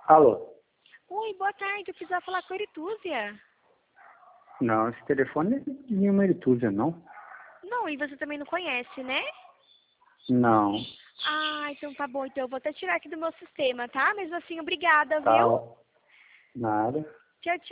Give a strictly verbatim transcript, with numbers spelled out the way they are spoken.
Alô? Oi, boa tarde. Eu precisava falar com a Eritúzia. Não, esse telefone é de nenhuma Eritúzia, não. Não, e você também não conhece, né? Não. Ah, então tá bom. Então eu vou até tirar aqui do meu sistema, tá? Mesmo assim, obrigada, Tá. viu? Nada. Tchau, tchau.